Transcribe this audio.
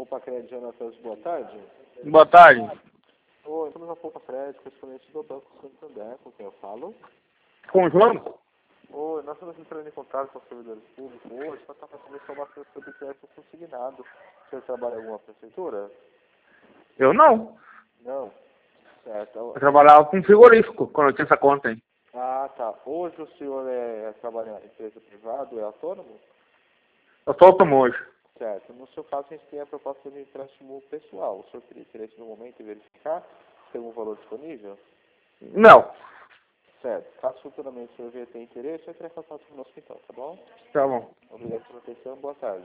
Poupa Crédito, Jonatas, boa tarde. Boa tarde. Oi, estamos na Poupa Crédito, correspondente do Banco Santander, com quem eu falo. Com o João? Oi, nós estamos entrando em contato com os servidores públicos hoje para estar fazendo informações sobre o crédito consignado. O senhor trabalha em alguma prefeitura? Eu não. Não. Certo. Eu trabalhava com frigorífico quando eu tinha essa conta aí. Ah, tá. Hoje o senhor trabalha em empresa privada, é autônomo? Eu sou autônomo hoje. Certo. No seu caso, a gente tem a proposta de empréstimo pessoal. O senhor teria interesse no momento em verificar se tem algum valor disponível? Não. Certo. Caso futuramente o senhor venha ter interesse, entre em contato conosco então, tá bom? Tá bom. Obrigado pela atenção. Boa tarde.